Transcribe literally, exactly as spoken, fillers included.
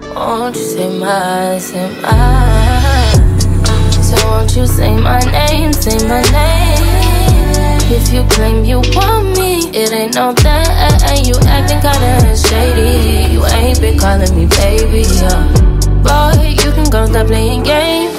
Won't you say my, say my? So won't you say my name, say my name? If you claim you want me, it ain't no thing. You acting kinda shady. You ain't been calling me baby, yeah. Boy, you can go stop playing games.